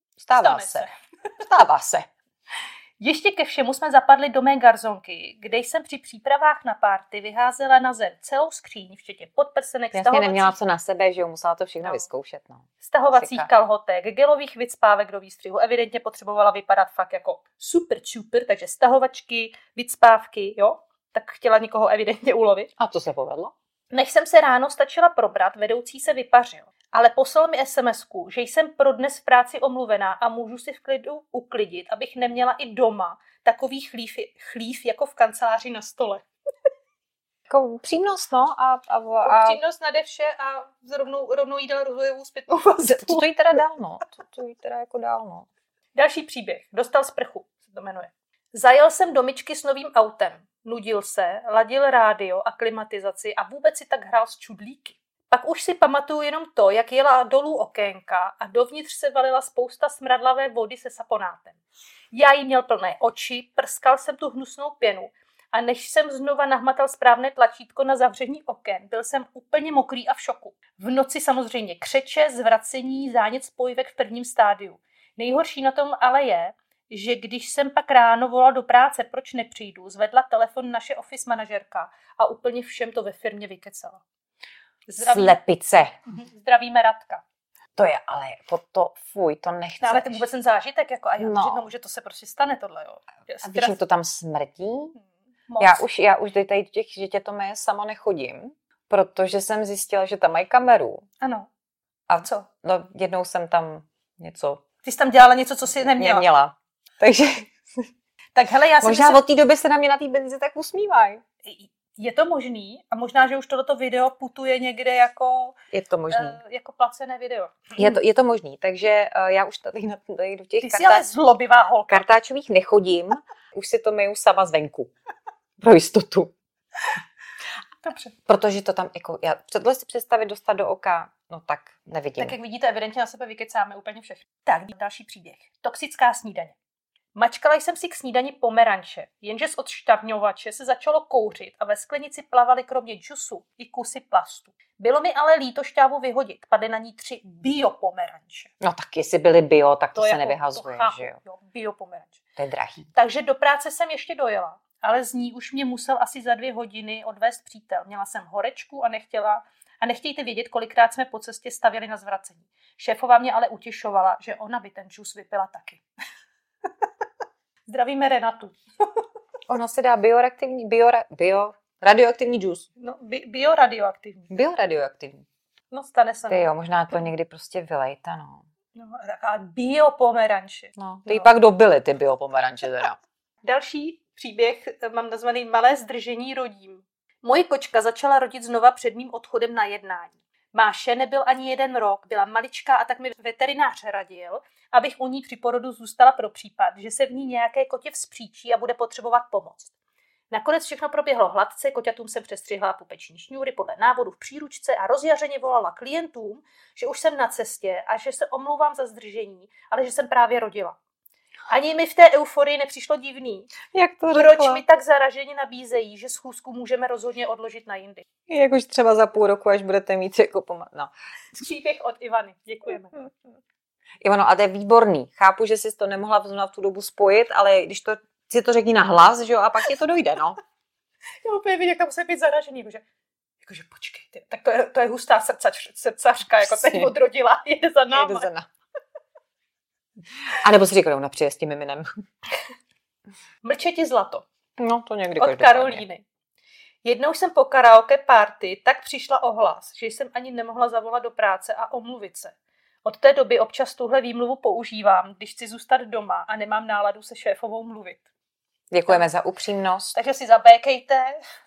Speaker 1: Stává se.
Speaker 2: Ještě ke všemu jsme zapadli do mé garzonky, kde jsem při přípravách na párty vyházela na zem celou skříň, včetně podprsenek,
Speaker 1: stahovacích... neměla co na sebe, že jo, musela to všechno vyzkoušet. No.
Speaker 2: Stahovacích kalhotek, gelových vycpávek do výstřihu. Evidentně potřebovala vypadat fakt jako super, takže stahovačky, vycpávky, jo. Tak chtěla někoho evidentně ulovit.
Speaker 1: A to se povedlo?
Speaker 2: Než jsem se ráno stačila probrat, vedoucí se vypařil. Ale poslal mi SMS-ku, že jsem pro dnes v práci omluvená a můžu si v klidu uklidit, abych neměla i doma takový chlív jako v kanceláři na stole.
Speaker 1: Jako upřímnost, no.
Speaker 2: Upřímnost nade vše a rovnou jí dal rozvojovou zpětnou vazbu.
Speaker 1: To jí teda dál, no. To jí teda jako dál, no.
Speaker 2: Další příběh. Dostal sprchu, se to jmenuje. Zajel jsem do myčky s novým autem. Nudil se, ladil rádio a klimatizaci a vůbec si tak hrál s čudlíky. Pak už si pamatuju jenom to, jak jela dolů okénka a dovnitř se valila spousta smradlavé vody se saponátem. Já jí měl plné oči, prskal jsem tu hnusnou pěnu a než jsem znova nahmatal správné tlačítko na zavření oken, byl jsem úplně mokrý a v šoku. V noci samozřejmě křeče, zvracení, zánět spojivek v prvním stádiu. Nejhorší na tom ale je, že když jsem pak ráno volal do práce, proč nepřijdu, zvedla telefon naše office manažerka a úplně všem to ve firmě vykecala.
Speaker 1: Slepice.
Speaker 2: Zdravíme Radka.
Speaker 1: To je ale to nechceš.
Speaker 2: No, ale to vůbec ten zážitek, jako, a já říkám, že to se prostě stane tohle, jo.
Speaker 1: A víš, to tam smrdí? Já už do těch žtětomeje sama nechodím, protože jsem zjistila, že tam mají kameru.
Speaker 2: Ano.
Speaker 1: A co? No, jednou jsem tam něco...
Speaker 2: Ty jsi tam dělala něco, co jsi neměla.
Speaker 1: Takže...
Speaker 2: Tak hele, já
Speaker 1: možná od té doby se na mě na té benzi tak usmívají.
Speaker 2: Je to možný a možná, že už tohleto video putuje někde jako...
Speaker 1: Je to možný.
Speaker 2: Jako placené video.
Speaker 1: Je to možný, takže já už tady do těch
Speaker 2: ty jsi ale zlobivá holka.
Speaker 1: Kartáčových nechodím, už si to myju sama zvenku. Pro jistotu.
Speaker 2: Dobře.
Speaker 1: Protože to tam, jako, tohle si představit dostat do oka, no tak nevidím.
Speaker 2: Tak jak vidíte, evidentně na sebe vykecáme úplně všechno. Tak, další příběh. Toxická snídaně. Mačkala jsem si k snídani pomeranče, jenže z odšťavňovače se začalo kouřit a ve sklenici plavaly kromě džusu i kusy plastu. Bylo mi ale líto šťávu vyhodit, padly na ní 3 biopomeranče.
Speaker 1: No tak jestli byly bio, tak to se
Speaker 2: jako,
Speaker 1: nevyhazuje,
Speaker 2: to
Speaker 1: že jo?
Speaker 2: Biopomeranče.
Speaker 1: To je drahý.
Speaker 2: Takže do práce jsem ještě dojela, ale z ní už mě musel asi za 2 hodiny odvést přítel. Měla jsem horečku a nechtějte vědět, kolikrát jsme po cestě stavěli na zvracení. Šéfová mě ale utěšovala, že ona by ten džus vypila taky. Zdravíme Renatu.
Speaker 1: Ono se dá radioaktivní džus.
Speaker 2: No, bioradioaktivní.
Speaker 1: Bioradioaktivní.
Speaker 2: No, stane se.
Speaker 1: Ty jo, možná to někdy prostě vylejta, no.
Speaker 2: No, taková biopomeranče.
Speaker 1: No, ty pak dobily ty biopomeranče teda.
Speaker 2: Další příběh mám nazvaný Malé zdržení rodím. Moje kočka začala rodit znova před mým odchodem na jednání. Máše nebyl ani 1 rok, byla maličká a tak mi veterinář radil, abych u ní při porodu zůstala pro případ, že se v ní nějaké kotě vzpříčí a bude potřebovat pomoc. Nakonec všechno proběhlo hladce, koťatům jsem přestřihla pupeční šňůry podle návodu v příručce a rozjařeně volala klientům, že už jsem na cestě a že se omlouvám za zdržení, ale že jsem právě rodila. Ani mi v té euforii nepřišlo divný.
Speaker 1: Jak to řekla?
Speaker 2: Proč mi tak zaraženě nabízejí, že schůzku můžeme rozhodně odložit na jindy?
Speaker 1: Jak už třeba za půl roku, až budete mít jako no.
Speaker 2: Příběh od Ivany. Děkujeme.
Speaker 1: Ivano, a to je výborný. Chápu, že jsi to nemohla v tu dobu spojit, ale když to si to řekni na hlas, že jo, a pak ti to dojde, no.
Speaker 2: Já úplně vidím, jak tam musí být zaražený, jakože počkej, tak to je hustá srdcařka, jako teď odrodila, jede za náma.
Speaker 1: A nebo si říkali, ona přijde s tím miminem.
Speaker 2: Mlčeti zlato.
Speaker 1: No, to někdy
Speaker 2: od Karolíny. Jednou jsem po karaoke party tak přišla ohlas, že jsem ani nemohla zavolat do práce a omluvit se. Od té doby občas tuhle výmluvu používám, když chci zůstat doma a nemám náladu se šéfovou mluvit.
Speaker 1: Děkujeme za upřímnost.
Speaker 2: Takže si zabékejte.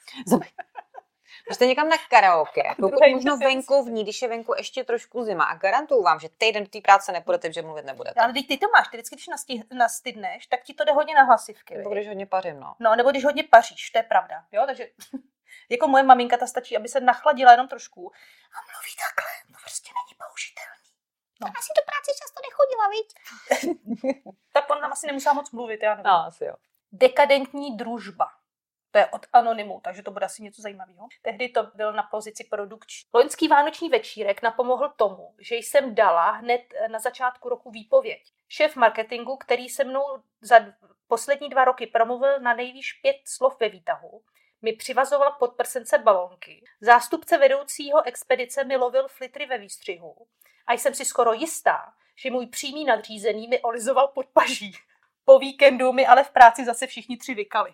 Speaker 1: Jste někam na karaoke, pokud možno venkovní, když je venku ještě trošku zima. A garantuju vám, že týden do té práce nepůjdete, že mluvit nebudete.
Speaker 2: Ale ty to máš, ty vždycky, když nastydneš, tak ti to jde hodně na hlasivky.
Speaker 1: Nebo když hodně pařím, no.
Speaker 2: No, nebo když hodně paříš, to je pravda. Jo, takže jako moje maminka, ta stačí, aby se nachladila jenom trošku. A mluví takhle, to prostě není použitelný. No. Asi do práce často nechodila, viď? Tak on tam asi nemusela moc mluvit, já nevím.
Speaker 1: No, asi jo.
Speaker 2: Dekadentní družba. To je od Anonymu, takže to bude asi něco zajímavého. Tehdy to byl na pozici produkční. Loňský vánoční večírek napomohl tomu, že jsem dala hned na začátku roku výpověď. Šéf marketingu, který se mnou za poslední 2 roky promluvil na nejvýš 5 slov ve výtahu, mi přivazoval pod prsence balónky. Zástupce vedoucího expedice mi lovil flitry ve výstřihu. A jsem si skoro jistá, že můj přímý nadřízený mi olizoval pod paží. Po víkendu mi ale v práci zase všichni 3 vykali.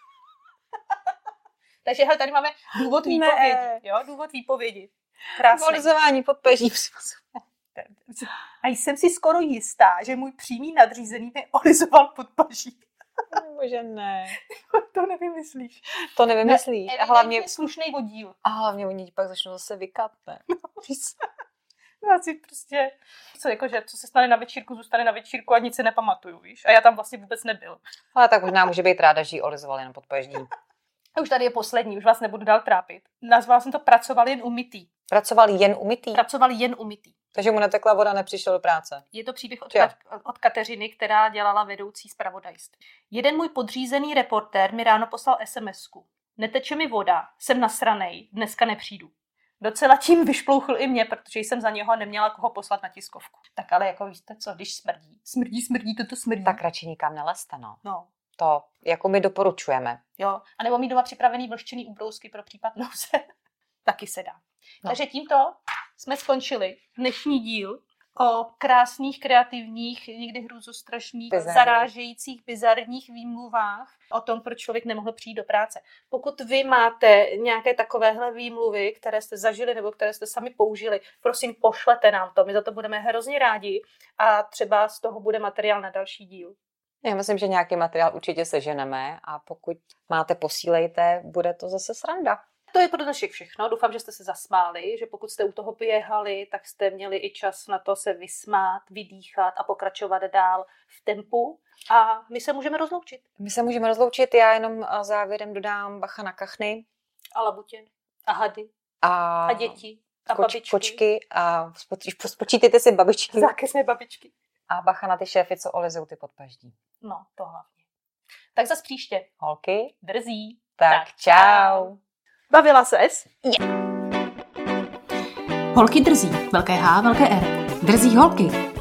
Speaker 2: Takže hele, tady máme důvod výpovědi. Jo, důvod výpovědi. Krásný.
Speaker 1: Olizování pod paží.
Speaker 2: A jsem si skoro jistá, že můj přímý nadřízený mi olizoval pod paží.
Speaker 1: Bože, ne.
Speaker 2: To nevymyslíš.
Speaker 1: To nevymyslíš.
Speaker 2: A hlavně slušnej oddíl.
Speaker 1: A hlavně oni pak začnou zase vykat, ne?
Speaker 2: No asi prostě, co se stane na večírku, zůstane na večírku a nic se nepamatuju, víš? A já tam vlastně vůbec nebyl.
Speaker 1: Ale tak možná může být ráda, že ji olizoval jen pod paží.
Speaker 2: A už tady je poslední, už vás nebudu dál trápit. Nazvala jsem to Pracoval jen umytý.
Speaker 1: Pracoval jen umytý?
Speaker 2: Pracoval jen umytý.
Speaker 1: Takže mu netekla voda, nepřišel do práce.
Speaker 2: Je to příběh od Kateřiny, která dělala vedoucí zpravodajství. Jeden můj podřízený reportér mi ráno poslal SMS-ku. Neteče mi voda, jsem nasranej, dneska nepřijdu. Docela tím vyšplouchl i mě, protože jsem za něho neměla koho poslat na tiskovku. Tak ale jako víte co, když smrdí, toto smrdí.
Speaker 1: Tak radši nikam nelezte, no.
Speaker 2: No.
Speaker 1: To, jako my doporučujeme.
Speaker 2: Jo, a nebo mít doma připravený vlhčený ubrousky pro případ nouze. Taky se dá. No. Takže tímto jsme skončili dnešní díl o krásných, kreativních, někdy hrůzostrašných, zarážejících, bizarních výmluvách o tom, proč člověk nemohl přijít do práce. Pokud vy máte nějaké takovéhle výmluvy, které jste zažili nebo které jste sami použili, prosím, pošlete nám to. My za to budeme hrozně rádi a třeba z toho bude materiál na další díl.
Speaker 1: Já myslím, že nějaký materiál určitě seženeme a pokud máte, posílejte, bude to zase sranda.
Speaker 2: To je pro dnešek všechno. Doufám, že jste se zasmáli, že pokud jste u toho běhali, tak jste měli i čas na to se vysmát, vydýchat a pokračovat dál v tempu. A my se můžeme rozloučit.
Speaker 1: Já jenom závěrem dodám bacha na kachny.
Speaker 2: A labutě. A hady. A děti. A babičky.
Speaker 1: Kočky a spočítejte si babičky.
Speaker 2: Zákazné babičky.
Speaker 1: A bacha na ty šéfy, co olezou ty podpaždí.
Speaker 2: No, to hlavně. Tak zas příště.
Speaker 1: Holky.
Speaker 2: Drzí.
Speaker 1: Tak čau.
Speaker 2: Bavila ses?
Speaker 1: Je.
Speaker 2: Holky drzí. Velké H, velké R. Drzí holky.